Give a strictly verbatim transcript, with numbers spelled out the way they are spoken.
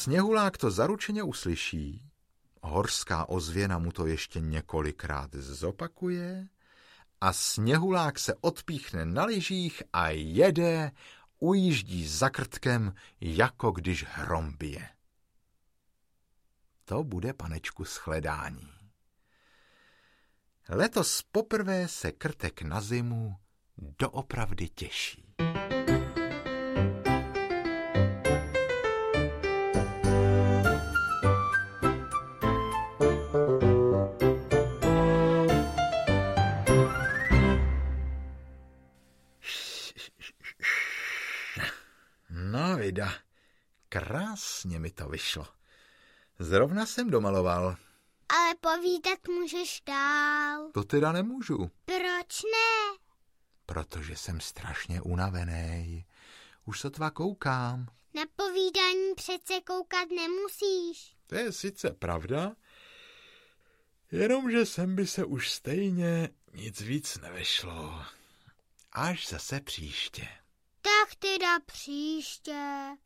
Sněhulák to zaručeně uslyší, horská ozvěna mu to ještě několikrát zopakuje a Sněhulák se odpíchne na lyžích a jede, ujíždí za Krtkem, jako když hrom bije. To bude, panečku, shledání. Letos poprvé se Krtek na zimu doopravdy těší. No vida, krásně mi to vyšlo. Zrovna jsem domaloval. Ale povídat můžeš dál. To teda nemůžu. Proč ne? Protože jsem strašně unavený. Už sotva koukám. Na povídání přece koukat nemusíš. To je sice pravda, jenomže sem by se už stejně nic víc nevyšlo. Až zase příště. Tak teda příště.